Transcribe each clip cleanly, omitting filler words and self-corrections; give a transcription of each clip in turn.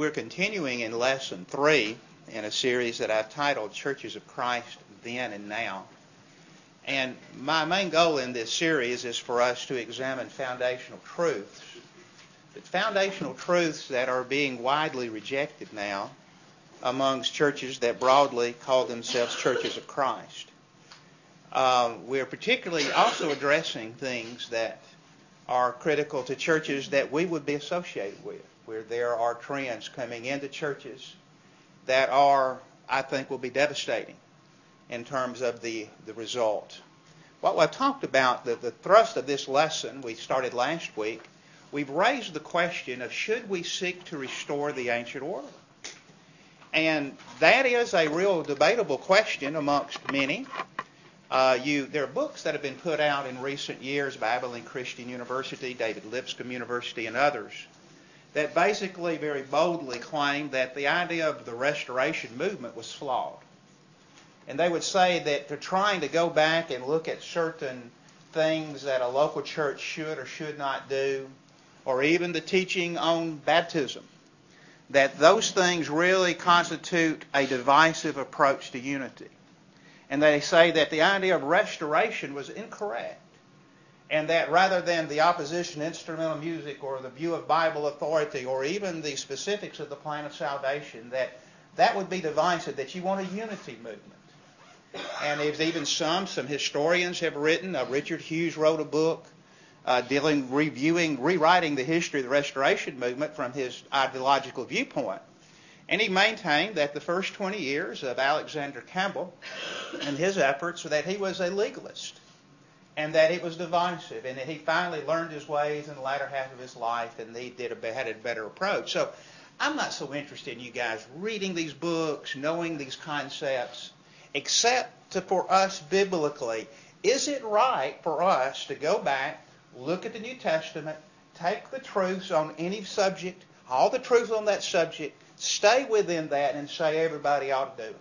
we're continuing in Lesson 3 in a series that I've titled Churches of Christ Then and Now. And my main goal in this series is for us to examine foundational truths. But foundational truths that are being widely rejected now amongst churches that broadly call themselves Churches of Christ. We're particularly also addressing things that are critical to churches that we would be associated with, where there are trends coming into churches that are, I think, will be devastating in terms of the result. What I've talked about, the thrust of this lesson we started last week, we've raised the question of should we seek to restore the ancient order? And that is a real debatable question amongst many. There are books that have been put out in recent years by Abilene Christian University, David Lipscomb University, and others that basically very boldly claim that the idea of the restoration movement was flawed. And they would say that they're trying to go back and look at certain things that a local church should or should not do, or even the teaching on baptism, that those things really constitute a divisive approach to unity. And they say that the idea of restoration was incorrect, and that rather than the opposition to instrumental music or the view of Bible authority or even the specifics of the plan of salvation, that would be divisive, that you want a unity movement. And there's even some historians have written. Richard Hughes wrote a book rewriting the history of the restoration movement from his ideological viewpoint. And he maintained that the first 20 years of Alexander Campbell and his efforts were that he was a legalist and that it was divisive, and that he finally learned his ways in the latter half of his life, and he had a better approach. So I'm not so interested in you guys reading these books, knowing these concepts, except for us biblically. Is it right for us to go back, look at the New Testament, take the truths on any subject, all the truths on that subject, stay within that and say everybody ought to do it?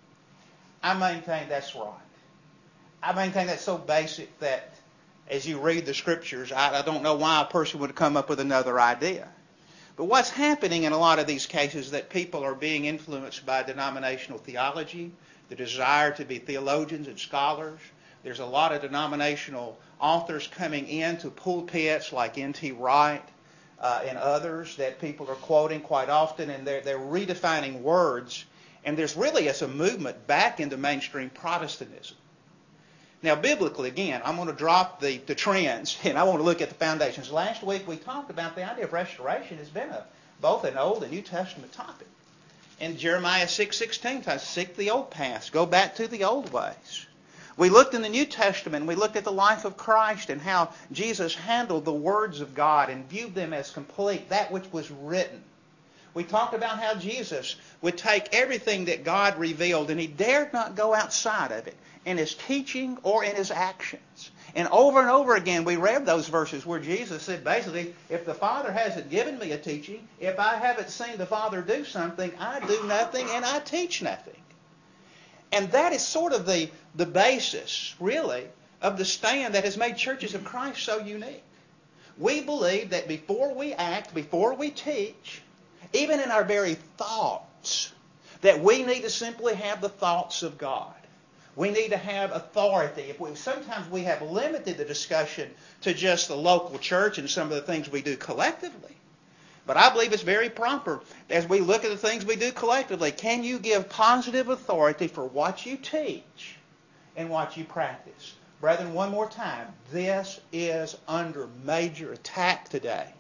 I maintain that's right. I maintain that's so basic that as you read the Scriptures, I don't know why a person would come up with another idea. But what's happening in a lot of these cases is that people are being influenced by denominational theology, the desire to be theologians and scholars. There's a lot of denominational authors coming into pulpits like N.T. Wright, and others that people are quoting quite often, and they're redefining words. And there's really a movement back into mainstream Protestantism. Now, biblically, again, I'm going to drop the trends, and I want to look at the foundations. Last week we talked about the idea of restoration has been both an Old and New Testament topic. In Jeremiah 6:16, seek the old paths, go back to the old ways. We looked in the New Testament, we looked at the life of Christ and how Jesus handled the words of God and viewed them as complete, that which was written. We talked about how Jesus would take everything that God revealed and he dared not go outside of it in his teaching or in his actions. And over again we read those verses where Jesus said basically, if the Father hasn't given me a teaching, if I haven't seen the Father do something, I do nothing and I teach nothing. And that is sort of the basis, really, of the stand that has made Churches of Christ so unique. We believe that before we act, before we teach, even in our very thoughts, that we need to simply have the thoughts of God. We need to have authority. Sometimes we have limited the discussion to just the local church and some of the things we do collectively. But I believe it's very proper as we look at the things we do collectively. Can you give positive authority for what you teach and what you practice? Brethren, one more time, this is under major attack today.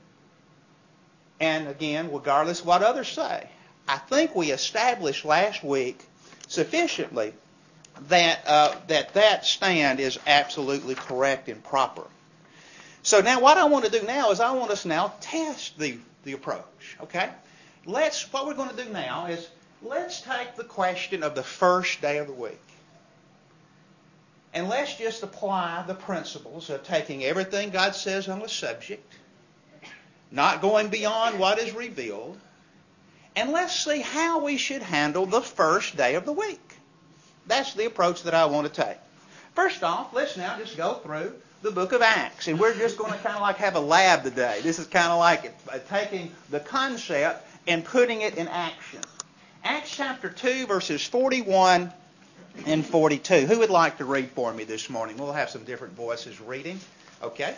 And again, regardless of what others say, I think we established last week sufficiently that stand is absolutely correct and proper. So now what I want to do now is I want us now test the approach. Okay? What we're going to do now is let's take the question of the first day of the week. And let's just apply the principles of taking everything God says on the subject, not going beyond what is revealed, and let's see how we should handle the first day of the week. That's the approach that I want to take. First off, let's now just go through the book of Acts. And we're just going to kind of like have a lab today. This is kind of like taking the concept and putting it in action. Acts chapter 2, verses 41 and 42. Who would like to read for me this morning? We'll have some different voices reading. Okay.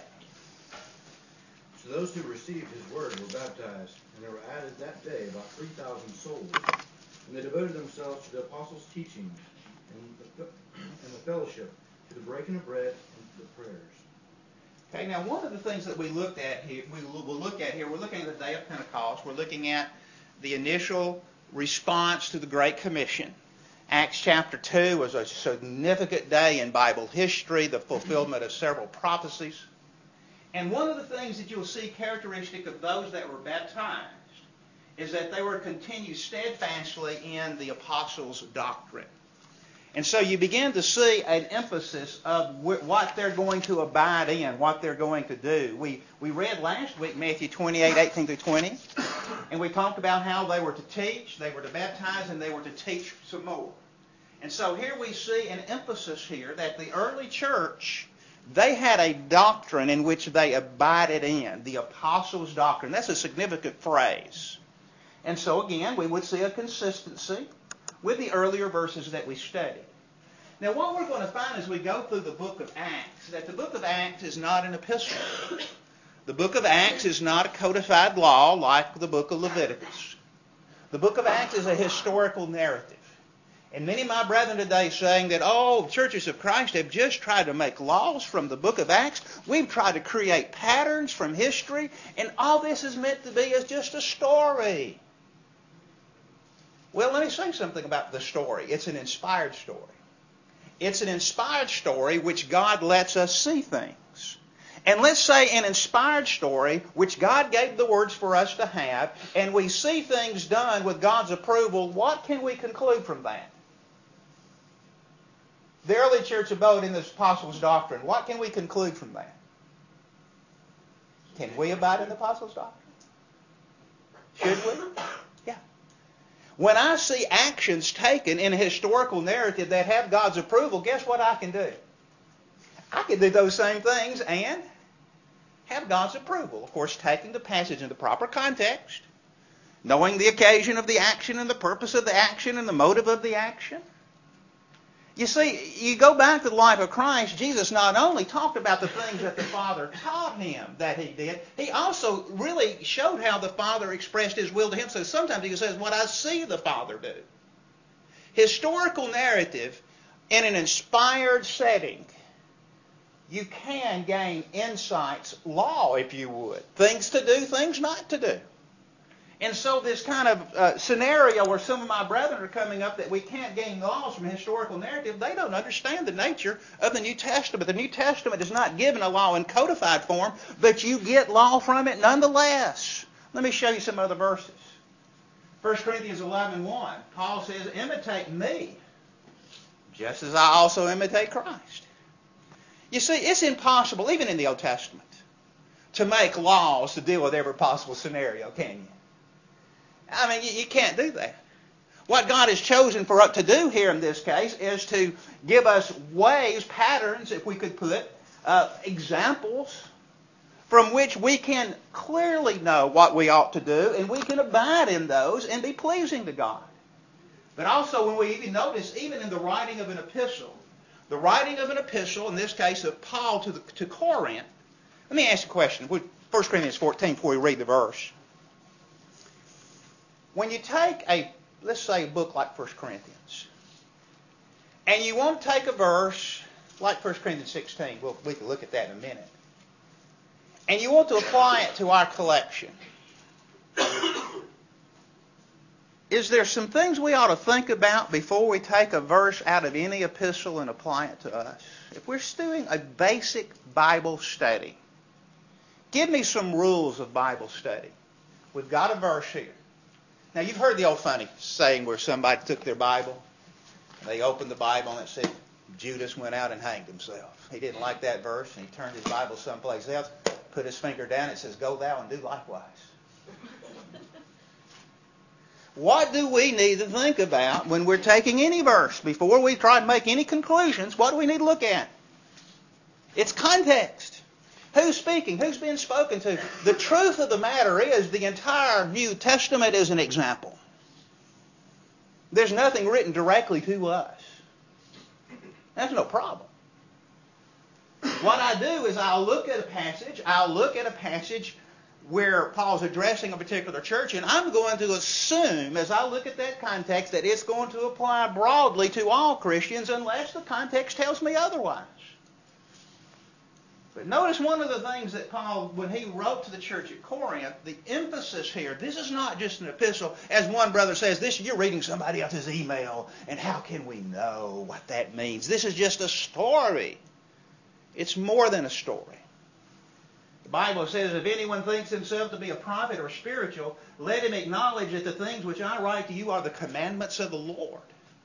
So those who received his word were baptized, and there were added that day about 3,000 souls. And they devoted themselves to the apostles' teaching and the fellowship, to the breaking of bread and to the prayers. Okay, now one of the things that we looked at here, we're looking at the day of Pentecost. We're looking at the initial response to the Great Commission. Acts chapter 2 was a significant day in Bible history, the fulfillment of several prophecies. And one of the things that you'll see characteristic of those that were baptized is that they were to continue steadfastly in the apostles' doctrine. And so you begin to see an emphasis of what they're going to abide in, what they're going to do. We read last week Matthew 28, 18 through 20, and we talked about how they were to teach, they were to baptize, and they were to teach some more. And so here we see an emphasis here that the early church, they had a doctrine in which they abided in, the apostles' doctrine. That's a significant phrase. And so again, we would see a consistency with the earlier verses that we studied. Now what we're going to find as we go through the book of Acts, that the book of Acts is not an epistle. The book of Acts is not a codified law like the book of Leviticus. The book of Acts is a historical narrative. And many of my brethren today saying that, churches of Christ have just tried to make laws from the book of Acts. We've tried to create patterns from history, and all this is meant to be is just a story. Well, let me say something about the story. It's an inspired story. It's an inspired story which God lets us see things. And let's say an inspired story which God gave the words for us to have, and we see things done with God's approval. What can we conclude from that? The early church abode in the apostles' doctrine. What can we conclude from that? Can we abide in the apostles' doctrine? Should we? Yeah. When I see actions taken in a historical narrative that have God's approval, guess what I can do? I can do those same things and have God's approval. Of course, taking the passage in the proper context, knowing the occasion of the action and the purpose of the action and the motive of the action. You see, you go back to the life of Christ, Jesus not only talked about the things that the Father taught him that he did, he also really showed how the Father expressed his will to him. So sometimes he says, what I see the Father do. Historical narrative in an inspired setting, you can gain insights, law if you would. Things to do, things not to do. And so this kind of scenario where some of my brethren are coming up that we can't gain laws from a historical narrative, they don't understand the nature of the New Testament. The New Testament is not given a law in codified form, but you get law from it nonetheless. Let me show you some other verses. 1 Corinthians 11:1, Paul says, imitate me, just as I also imitate Christ. You see, it's impossible, even in the Old Testament, to make laws to deal with every possible scenario, can you? I mean, you can't do that. What God has chosen for us to do here in this case is to give us ways, patterns, if we could put, examples from which we can clearly know what we ought to do, and we can abide in those and be pleasing to God. But also when we even notice, even in the writing of an epistle, in this case of Paul to Corinth, let me ask you a question. 1 Corinthians 14, before we read the verse. When you take let's say a book like 1 Corinthians, and you want to take a verse like 1 Corinthians 16, we can look at that in a minute, and you want to apply it to our collection, is there some things we ought to think about before we take a verse out of any epistle and apply it to us? If we're doing a basic Bible study, give me some rules of Bible study. We've got a verse here. Now, you've heard the old funny saying where somebody took their Bible, they opened the Bible and it said, Judas went out and hanged himself. He didn't like that verse and he turned his Bible someplace else, put his finger down, it says, go thou and do likewise. What do we need to think about when we're taking any verse? Before we try to make any conclusions, what do we need to look at? It's context. Who's speaking? Who's being spoken to? The truth of the matter is the entire New Testament is an example. There's nothing written directly to us. That's no problem. What I do is I'll look at a passage where Paul's addressing a particular church, and I'm going to assume, as I look at that context, that it's going to apply broadly to all Christians unless the context tells me otherwise. But notice one of the things that Paul, when he wrote to the church at Corinth, the emphasis here, this is not just an epistle. As one brother says, you're reading somebody else's email, and how can we know what that means? This is just a story. It's more than a story. The Bible says, if anyone thinks himself to be a prophet or spiritual, let him acknowledge that the things which I write to you are the commandments of the Lord.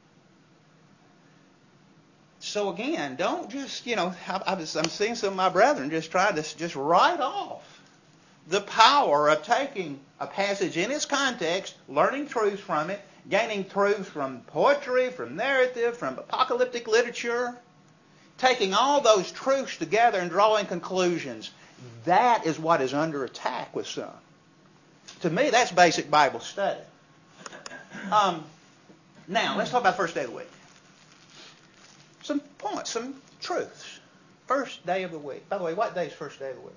So again, don't just, I'm seeing some of my brethren just try to just write off the power of taking a passage in its context, learning truths from it, gaining truths from poetry, from narrative, from apocalyptic literature, taking all those truths together and drawing conclusions. That is what is under attack with some. To me, that's basic Bible study. Now, let's talk about the first day of the week. Some points, some truths. First day of the week. By the way, what day is first day of the week?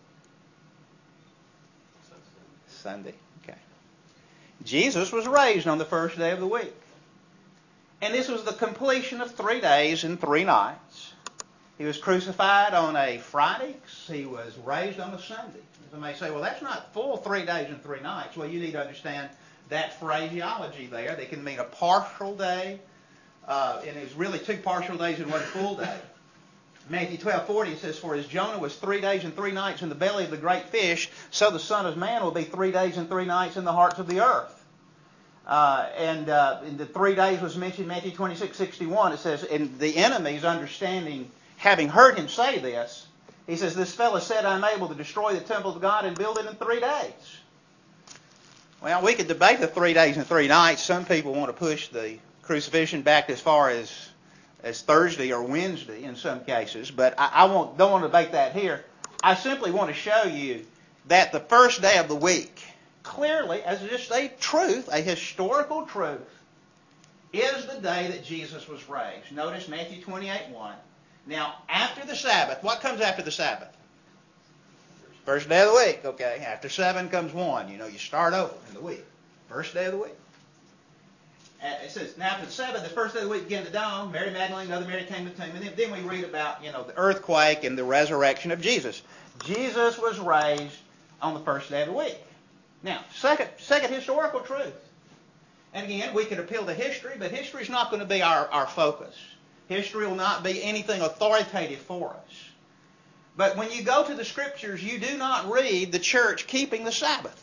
Sunday. Okay. Jesus was raised on the first day of the week. And this was the completion of 3 days and 3 nights. He was crucified on a Friday. He was raised on a Sunday. Some may say, well, that's not full 3 days and 3 nights. Well, you need to understand that phraseology there. They can mean a partial day. And it's really 2 partial days and 1 full day. Matthew 12:40 it says, for as Jonah was 3 days and 3 nights in the belly of the great fish, so the Son of Man will be 3 days and 3 nights in the hearts of the earth. And the 3 days was mentioned, Matthew 26:61. It says, and the enemies understanding, having heard him say this, he says, this fellow said, I'm able to destroy the temple of God and build it in 3 days. Well, we could debate the 3 days and 3 nights. Some people want to push the crucifixion back as far as Thursday or Wednesday in some cases, but I don't want to debate that here. I simply want to show you that the first day of the week, clearly, as just a truth, a historical truth, is the day that Jesus was raised. Notice Matthew 28:1. Now, after the Sabbath, what comes after the Sabbath? First day of the week, okay. After 7 comes 1. You start over in the week. First day of the week. It says, now after the Sabbath, the first day of the week began to dawn. Mary Magdalene and other Mary came to the tomb. And then we read about, the earthquake and the resurrection of Jesus. Jesus was raised on the first day of the week. Now, second historical truth. And again, we could appeal to history, but history is not going to be our focus. History will not be anything authoritative for us. But when you go to the Scriptures, you do not read the church keeping the Sabbath.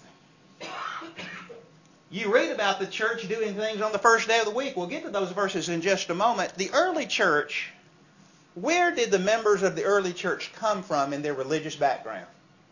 You read about the church doing things on the first day of the week. We'll get to those verses in just a moment. The early church, where did the members of the early church come from in their religious background?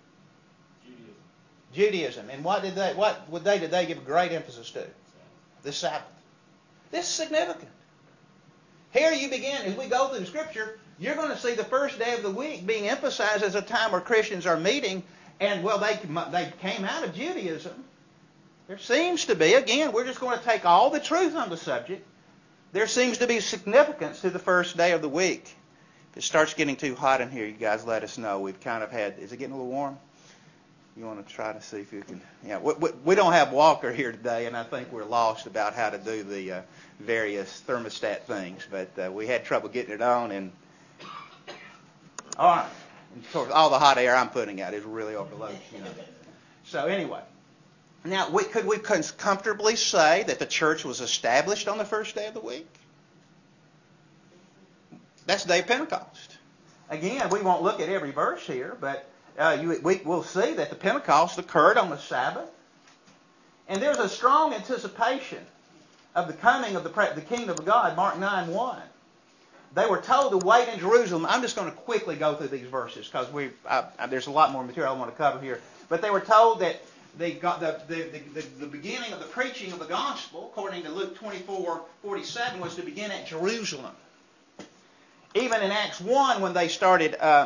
Judaism. And what did they give great emphasis to? The Sabbath. This is significant. Here you begin, as we go through Scripture, you're going to see the first day of the week being emphasized as a time where Christians are meeting. And, well, they came out of Judaism. There seems to be, again, we're just going to take all the truth on the subject. There seems to be significance to the first day of the week. If it starts getting too hot in here, you guys let us know. We've kind of had, is it getting a little warm? You want to try to see if you can, we don't have Walker here today, and I think we're lost about how to do the various thermostat things, but we had trouble getting it on, and all right. And of course, all the hot air I'm putting out is really overloaded, So anyway. Now, could we comfortably say that the church was established on the first day of the week? That's the day of Pentecost. Again, we won't look at every verse here, but we'll see that the Pentecost occurred on the Sabbath. And there's a strong anticipation of the coming of the kingdom of God, Mark 9:1. They were told to wait in Jerusalem. I'm just going to quickly go through these verses because there's a lot more material I want to cover here. But they were told that the beginning of the preaching of the gospel, according to Luke 24:47, was to begin at Jerusalem. Even in Acts 1, when they started,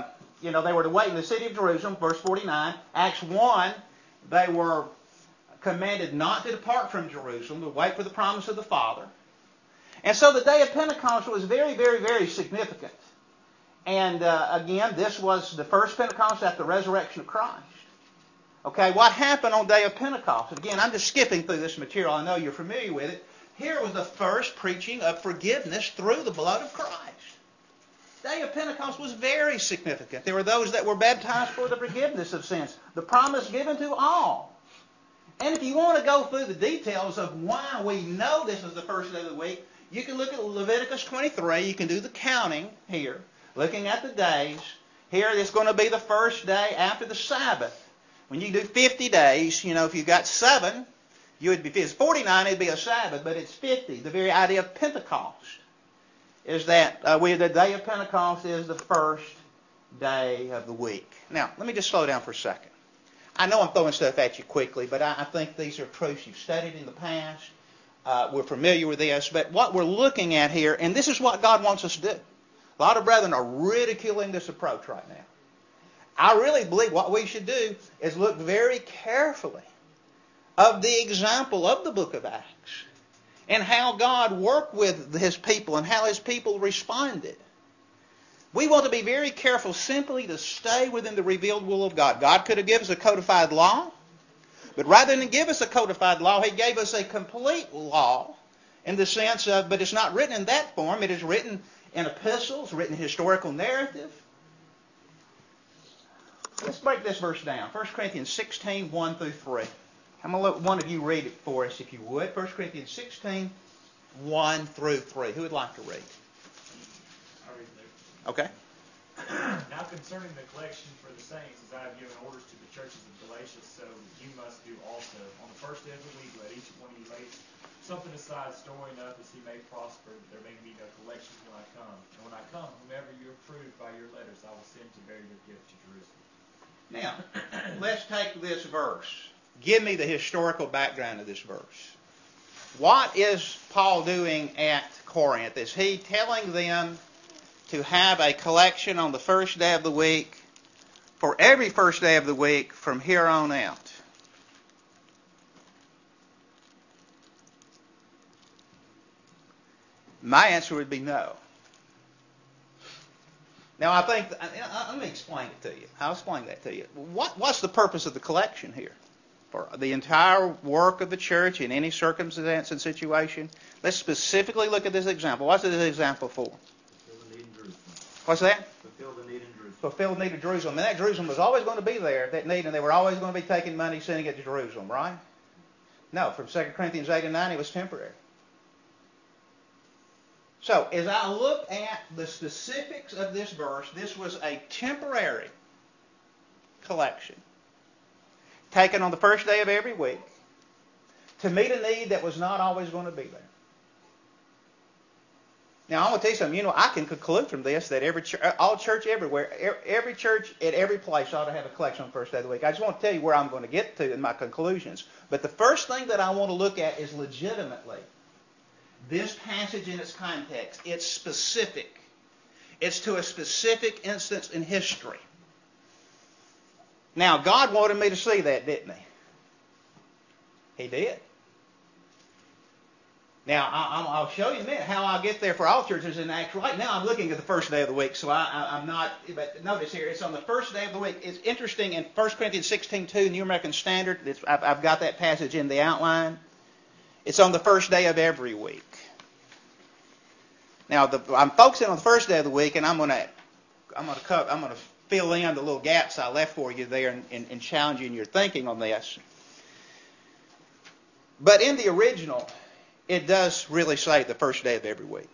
they were to wait in the city of Jerusalem, verse 49. Acts 1, they were commanded not to depart from Jerusalem, to wait for the promise of the Father. And so the day of Pentecost was very, very, very significant. And again, this was the first Pentecost after the resurrection of Christ. Okay, what happened on the day of Pentecost? Again, I'm just skipping through this material. I know you're familiar with it. Here was the first preaching of forgiveness through the blood of Christ. The day of Pentecost was very significant. There were those that were baptized for the forgiveness of sins. The promise given to all. And if you want to go through the details of why we know this is the first day of the week, you can look at Leviticus 23. You can do the counting here, looking at the days. Here it's going to be the first day after the Sabbath. When you do 50 days, if you've got 7, if it's 49, it'd be a Sabbath, but it's 50. The very idea of Pentecost is that the day of Pentecost is the first day of the week. Now, let me just slow down for a second. I know I'm throwing stuff at you quickly, but I think these are truths you've studied in the past. We're familiar with this, but what we're looking at here, and this is what God wants us to do. A lot of brethren are ridiculing this approach right now. I really believe what we should do is look very carefully of the example of the book of Acts and how God worked with His people and how His people responded. We want to be very careful simply to stay within the revealed will of God. God could have given us a codified law, but rather than give us a codified law, He gave us a complete law in the sense of, but it's not written in that form. It is written in epistles, written in historical narrative. Let's break this verse down. 1 Corinthians 16, 1 through 3. I'm going to let one of you read it for us, if you would. 1 Corinthians 16, 1 through 3. Who would like to read? I'll read it. Okay. Now concerning the collection for the saints, as I have given orders to the churches of Galatia, so you must do also. On the first day of the week, let each one of you lay something aside, storing up as he may prosper, that there may be no collections when I come. And when I come, whomever you approve by your letters, I will send to bear your gift to Jerusalem. Now, let's take this verse. Give me the historical background of this verse. What is Paul doing at Corinth? Is he telling them to have a collection on the first day of the week for every first day of the week from here on out? My answer would be no. Now, I think, let me explain it to you. I'll explain that to you. What's the purpose of the collection here? For the entire work of the church in any circumstance and situation? Let's specifically look at this example. What's this example for? Fulfill the need in Jerusalem. What's that? Fulfill the need in Jerusalem. Fulfill the need of Jerusalem. And that Jerusalem was always going to be there, that need, and they were always going to be taking money, sending it to Jerusalem, right? No, from 2 Corinthians 8 and 9, it was temporary. So, as I look at the specifics of this verse, this was a temporary collection taken on the first day of every week to meet a need that was not always going to be there. Now, I want to tell you something. I can conclude from this that all church everywhere, every church at every place ought to have a collection on the first day of the week. I just want to tell you where I'm going to get to in my conclusions. But the first thing that I want to look at is legitimately this passage in its context. It's specific. It's to a specific instance in history. Now, God wanted me to see that, didn't He? He did. Now, I'll show you in a minute how I'll get there for all churches in Acts. Right now, I'm looking at the first day of the week, so I'm not. But notice here, it's on the first day of the week. It's interesting in 1 Corinthians 16:2, New American Standard. I've got that passage in the outline. It's on the first day of every week. Now, I'm focusing on the first day of the week, and I'm going to fill in the little gaps I left for you there in challenging your thinking on this. But in the original, it does really say the first day of every week.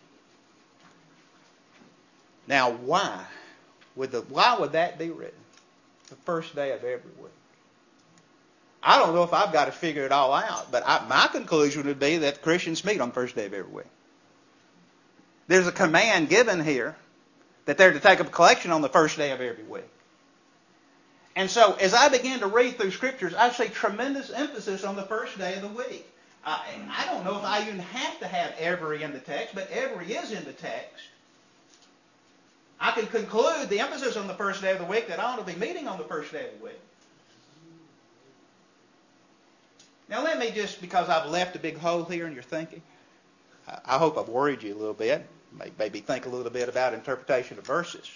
Now, why would that be written? The first day of every week. I don't know if I've got to figure it all out, but my conclusion would be that Christians meet on the first day of every week. There's a command given here that they're to take up a collection on the first day of every week. And so, as I begin to read through Scriptures, I see tremendous emphasis on the first day of the week. I don't know if I even have to have every in the text, but every is in the text. I can conclude the emphasis on the first day of the week that I ought to be meeting on the first day of the week. Now let me just, because I've left a big hole here in your thinking, I hope I've worried you a little bit, maybe think a little bit about interpretation of verses.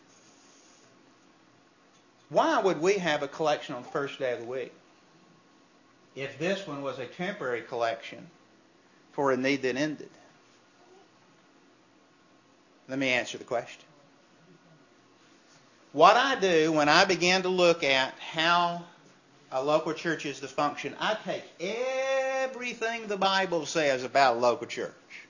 Why would we have a collection on the first day of the week if this one was a temporary collection for a need that ended? Let me answer the question. What I do when I begin to look at how a local church is to function, I take everything the Bible says about a local church.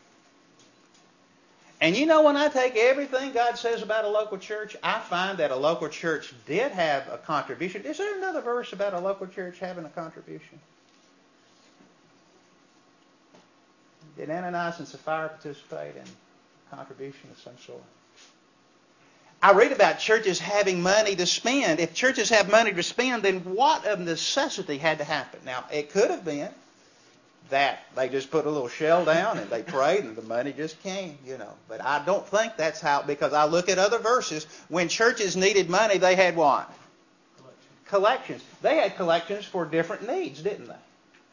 And you know, when I take everything God says about a local church, I find that a local church did have a contribution. Is there another verse about a local church having a contribution? Did Ananias and Sapphira participate in contribution of some sort? I read about churches having money to spend. If churches have money to spend, then what of necessity had to happen? Now, it could have been that they just put a little shell down and they prayed and the money just came, But I don't think that's how, because I look at other verses. When churches needed money, they had what? Collections. They had collections for different needs, didn't they?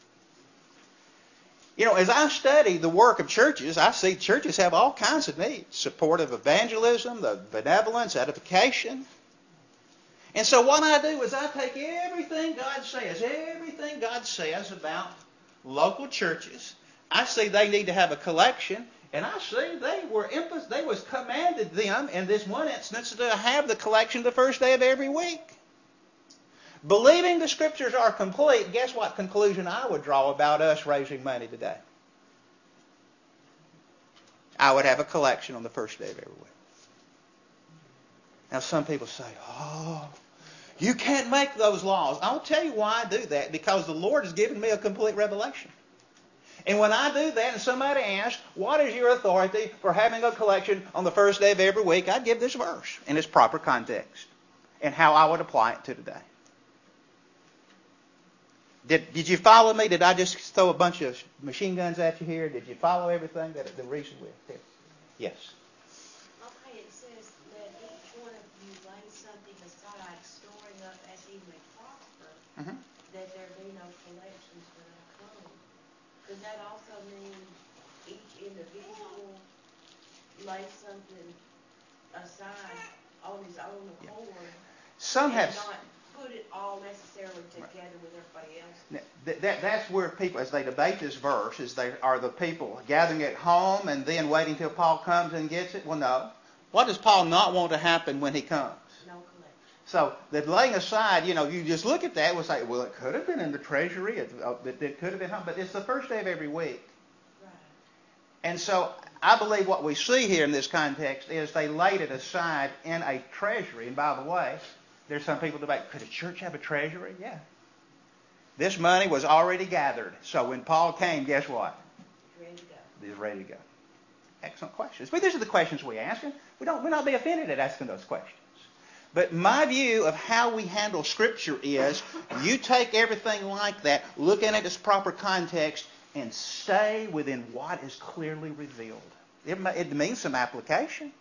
As I study the work of churches, I see churches have all kinds of needs. Support of evangelism, the benevolence, edification. And so what I do is I take everything God says about local churches. I see they need to have a collection, and I see they was commanded them in this one instance to have the collection the first day of every week. Believing the Scriptures are complete, guess what conclusion I would draw about us raising money today? I would have a collection on the first day of every week. Now some people say, you can't make those laws. I'll tell you why I do that, because the Lord has given me a complete revelation. And when I do that and somebody asks, what is your authority for having a collection on the first day of every week, I give this verse in its proper context and how I would apply it to today. Did you follow me? Did I just throw a bunch of machine guns at you here? Did you follow everything that the reason with? Yes. Okay, it says that each one of you lay something aside, storing up as he may prosper, that there be no collections when I come. Does that also mean each individual lay something aside on his own accord? Some have. Not put it all necessarily together with everybody else. That's where people, as they debate this verse, are the people gathering at home and then waiting till Paul comes and gets it? Well, no. What does Paul not want to happen when he comes? No collection. So the laying aside, you just look at that and say, well, it could have been in the treasury, it could have been home, but it's the first day of every week. Right. And so I believe what we see here in this context is they laid it aside in a treasury. And by the way, there's some people debate, could a church have a treasury? Yeah. This money was already gathered. So when Paul came, guess what? Ready to go. He's ready to go. Excellent questions. But these are the questions we ask. And we'll not be offended at asking those questions. But my view of how we handle Scripture is you take everything like that, look in its proper context, and stay within what is clearly revealed. It means some application.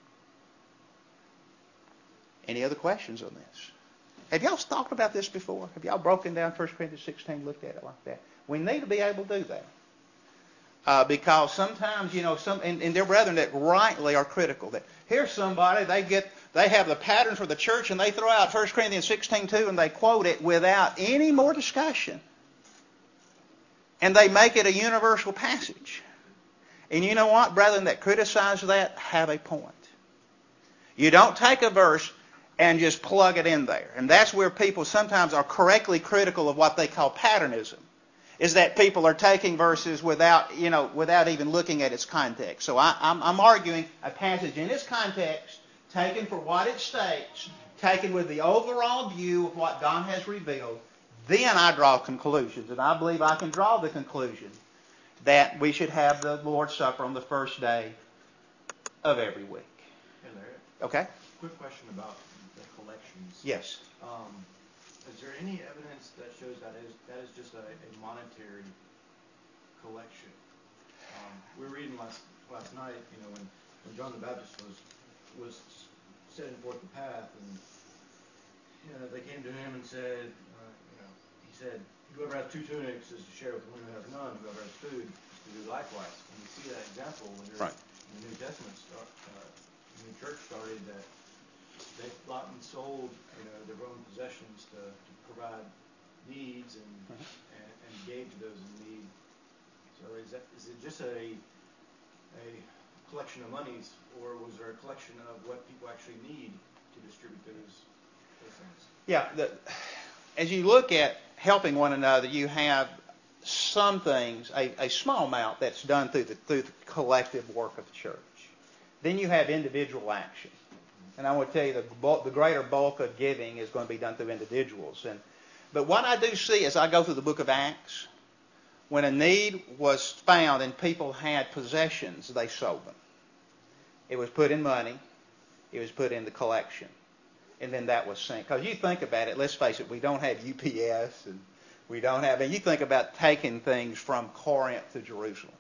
Any other questions on this? Have y'all talked about this before? Have y'all broken down 1 Corinthians 16, looked at it like that? We need to be able to do that. Because sometimes, and their brethren that rightly are critical, that here's somebody, they have the pattern for the church and they throw out 1 Corinthians 16:2 and they quote it without any more discussion. And they make it a universal passage. And you know what? Brethren that criticize that have a point. You don't take a verse and just plug it in there. And that's where people sometimes are correctly critical of what they call patternism, is that people are taking verses without even looking at its context. So I'm arguing a passage in its context, taken for what it states, taken with the overall view of what God has revealed. Then I draw conclusions. And I believe I can draw the conclusion that we should have the Lord's Supper on the first day of every week. Hey, Larry. Okay? Quick question about the collections. Yes. Is there any evidence that shows that is just a monetary collection? We were reading last night, when John the Baptist was setting forth the path, and they came to him and said, he said, whoever has 2 tunics is to share with one who has none. Whoever has food is to do likewise. And we see that example when Right. in the New Testament, the new church started, that they bought and sold, their own possessions to provide needs and gave to those in need. So is it just a collection of monies, or was there a collection of what people actually need to distribute those things? Yeah. As you look at helping one another, you have some things, a small amount that's done through the collective work of the church. Then you have individual action. And I want to tell you the greater bulk of giving is going to be done through individuals. But what I do see as I go through the book of Acts, when a need was found and people had possessions, they sold them. It was put in money. It was put in the collection. And then that was sent. Because you think about it, let's face it, we don't have UPS and we don't have... And you think about taking things from Corinth to Jerusalem.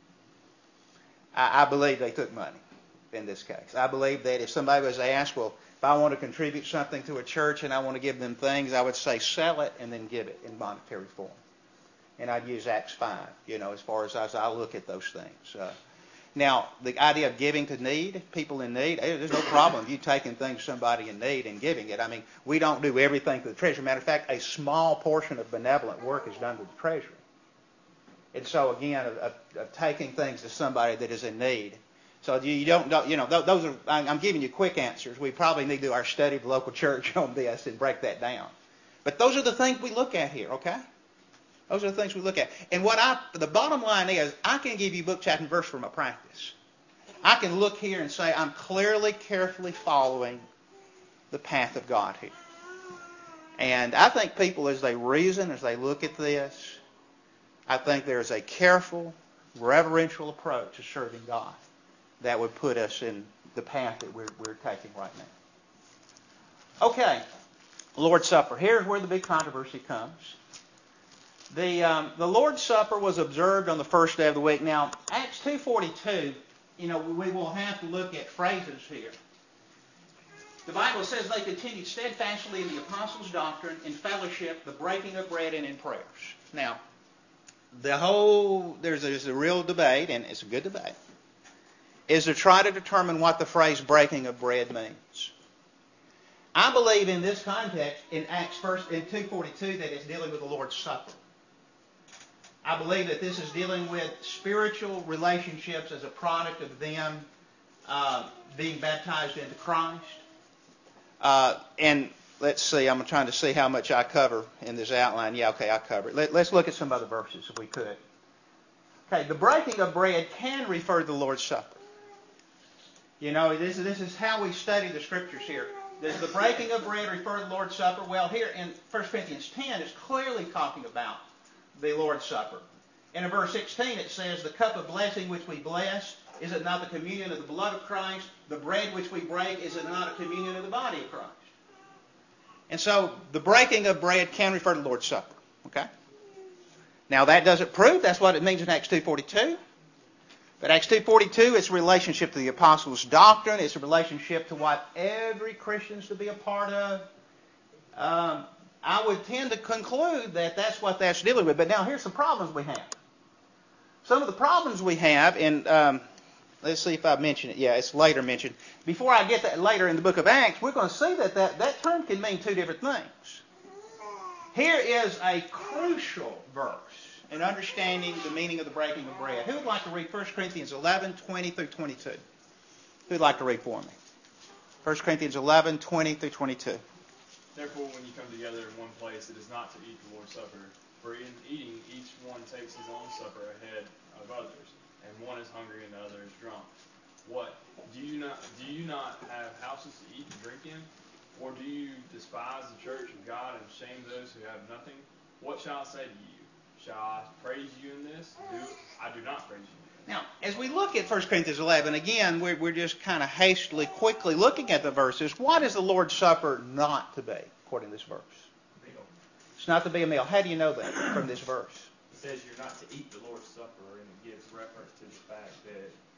I believe they took money in this case. I believe that if somebody was asked, well, if I want to contribute something to a church and I want to give them things, I would say sell it and then give it in monetary form. And I'd use Acts 5, as far as I look at those things. Now, the idea of giving to need, people in need, there's no problem you taking things somebody in need and giving it. I mean, we don't do everything to the treasury. Matter of fact, a small portion of benevolent work is done to the treasury. And so, again, of taking things to somebody that is in need. So you don't, those are, I'm giving you quick answers. We probably need to do our study of the local church on this and break that down. But those are the things we look at here, okay? Those are the things we look at. And the bottom line is, I can give you book, chapter, and verse from a practice. I can look here and say, I'm clearly, carefully following the path of God here. And I think people, as they reason, as they look at this, I think there's a careful, reverential approach to serving God that would put us in the path that we're taking right now. Okay, Lord's Supper. Here's where the big controversy comes. The Lord's Supper was observed on the first day of the week. Now, Acts 2:42, we will have to look at phrases here. The Bible says they continued steadfastly in the apostles' doctrine, in fellowship, the breaking of bread, and in prayers. Now, there's a real debate, and it's a good debate, is to try to determine what the phrase breaking of bread means. I believe in this context, in Acts 2:42, that it's dealing with the Lord's Supper. I believe that this is dealing with spiritual relationships as a product of them being baptized into Christ. And let's see, I'm trying to see how much I cover in this outline. Yeah, okay, I cover it. Let's look at some other verses if we could. Okay, the breaking of bread can refer to the Lord's Supper. This is how we study the Scriptures here. Does the breaking of bread refer to the Lord's Supper? Well, here in 1 Corinthians 10, it's clearly talking about the Lord's Supper. And in verse 16, it says, the cup of blessing which we bless, is it not the communion of the blood of Christ? The bread which we break, is it not a communion of the body of Christ? And so the breaking of bread can refer to the Lord's Supper. Okay? Now that doesn't prove that's what it means in Acts 2:42. But Acts 2:42, it's a relationship to the apostles' doctrine. It's a relationship to what every Christian is to be a part of. I would tend to conclude that that's what that's dealing with. But now here's some problems we have. Some of the problems we have, and let's see if I mention it. Yeah, it's later mentioned. Before I get that later in the book of Acts, we're going to see that term can mean two different things. Here is a crucial verse in understanding the meaning of the breaking of bread. Who would like to read 1 Corinthians 11, 20 through 22? Who would like to read for me? 1 Corinthians 11, 20 through 22. Therefore, when you come together in one place, it is not to eat the Lord's Supper. For in eating, each one takes his own supper ahead of others, and one is hungry and the other is drunk. What? Do you not have houses to eat and drink in? Or do you despise the church of God and shame those who have nothing? What shall I say to you? Shall I praise you in this? I do not praise you. Now, as we look at 1 Corinthians 11, again, we're just kind of hastily, quickly looking at the verses. What is the Lord's Supper not to be, according to this verse? Meal. It's not to be a meal. How do you know that from this verse? It says you're not to eat the Lord's Supper, and it gives reference to the fact that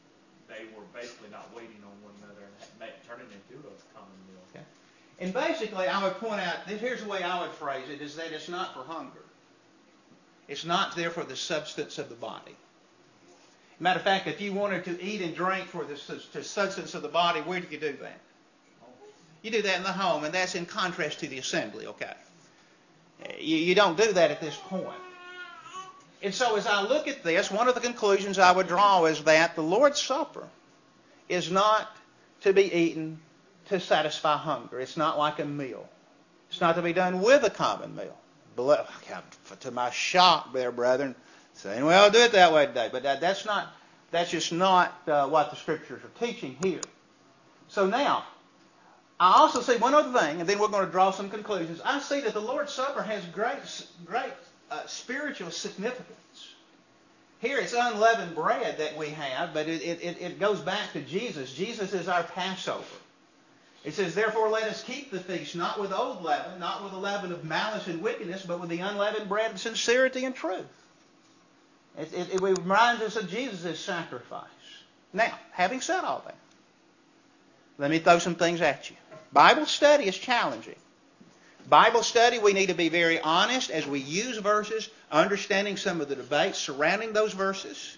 they were basically not waiting on one another and turning it into a common meal. Okay. And basically, I would point out, here's the way I would phrase it, is that it's not for hunger. It's not there for the substance of the body. Matter of fact, if you wanted to eat and drink for the substance of the body, where do you do that? You do that in the home, and that's in contrast to the assembly, okay? You don't do that at this point. And so as I look at this, one of the conclusions I would draw is that the Lord's Supper is not to be eaten to satisfy hunger. It's not like a meal. It's not to be done with a common meal. To my shock there, brethren, saying, well, I'll do it that way today. But that's just not what the Scriptures are teaching here. So now, I also see one other thing, and then we're going to draw some conclusions. I see that the Lord's Supper has great spiritual significance. Here it's unleavened bread that we have, but it goes back to Jesus. Jesus is our Passover. It says, therefore let us keep the feast, not with old leaven, not with the leaven of malice and wickedness, but with the unleavened bread of sincerity and truth. It reminds us of Jesus' sacrifice. Now, having said all that, let me throw some things at you. Bible study is challenging. Bible study, we need to be very honest as we use verses, understanding some of the debates surrounding those verses.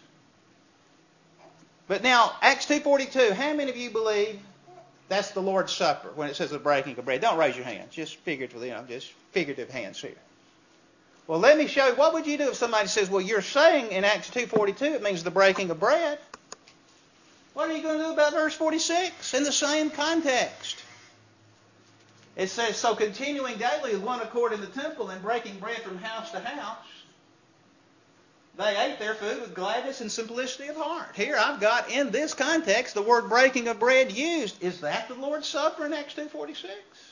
But now, Acts 2:42, how many of you believe that's the Lord's Supper when it says the breaking of bread? Don't raise your hands, just figurative hands here. Well, let me show you, what would you do if somebody says, well, you're saying in Acts 2:42 it means the breaking of bread. What are you going to do about verse 46 in the same context? It says, so continuing daily with one accord in the temple and breaking bread from house to house, they ate their food with gladness and simplicity of heart. Here I've got in this context the word breaking of bread used. Is that the Lord's Supper in Acts 2:46?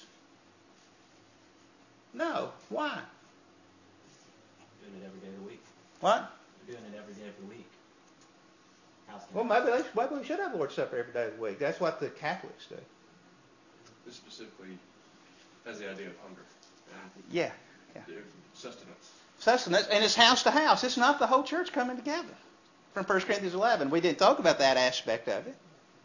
No. Why? Doing it every day of the week. What? Doing it every day of the week. Well, maybe we should have the Lord's Supper every day of the week. That's what the Catholics do. This specifically has the idea of hunger. Yeah. Sustenance. And it's house to house. It's not the whole church coming together. From 1 Corinthians 11. We didn't talk about that aspect of it.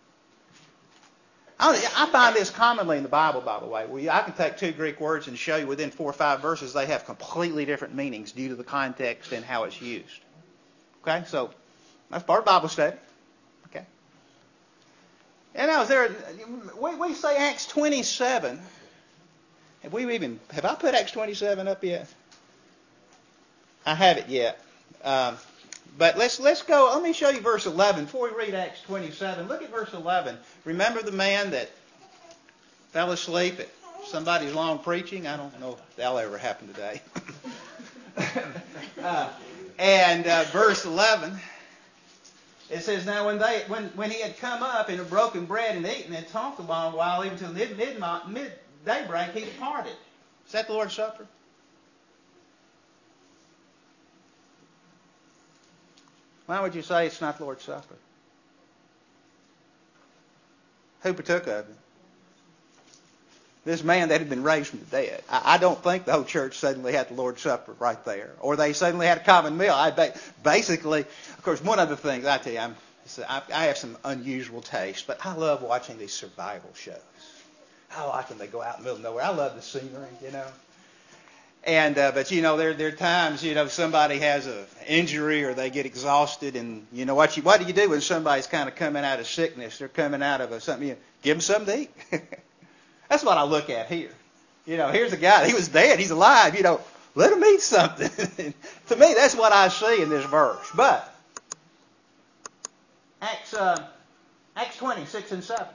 I find this commonly in the Bible, by the way. I can take two Greek words and show you within 4 or 5 verses they have completely different meanings due to the context and how it's used. Okay? So, that's part of Bible study. Okay? And now, we say Acts 27. Have I put Acts 27 up yet? I haven't yet. But let's go. Let me show you verse 11 before we read Acts 27. Look at verse 11. Remember the man that fell asleep at somebody's long preaching? I don't know if that'll ever happen today. Verse 11, it says, now when he had come up and had broken bread and eaten and talked a long while, even till daybreak, he departed. Is that the Lord's Supper? Why would you say it's not the Lord's Supper? Who partook of it? This man that had been raised from the dead. I don't think the whole church suddenly had the Lord's Supper right there. Or they suddenly had a common meal. Basically, of course, one of the things I tell you, I have some unusual taste, but I love watching these survival shows. I like when they go out in the middle of nowhere. I love the scenery, And but there are times somebody has an injury or they get exhausted, and what do you do when somebody's kind of coming out of sickness? They're coming out of something. Give them something to eat. That's what I look at here. Here's a guy. He was dead. He's alive. Let him eat something. To me, that's what I see in this verse. But Acts 20:6 and 7.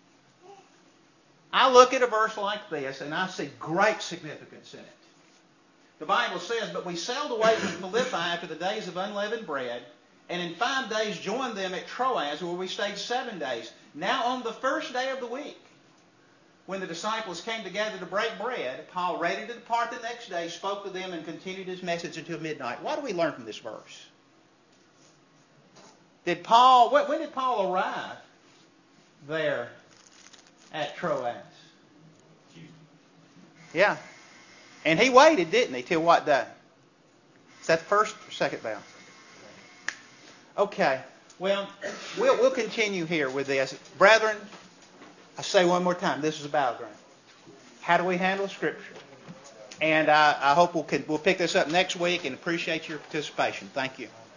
I look at a verse like this and I see great significance in it. The Bible says, but we sailed away from Philippi after the days of unleavened bread, and in 5 days joined them at Troas, where we stayed 7 days. Now on the first day of the week, when the disciples came together to break bread, Paul, ready to depart the next day, spoke to them and continued his message until midnight. What do we learn from this verse? When did Paul arrive there at Troas? Yeah. And he waited, didn't he, till what day? Is that the first or second bound? Okay. Well, we'll continue here with this. Brethren, I say one more time, this is a battleground. How do we handle Scripture? And I hope we'll pick this up next week and appreciate your participation. Thank you.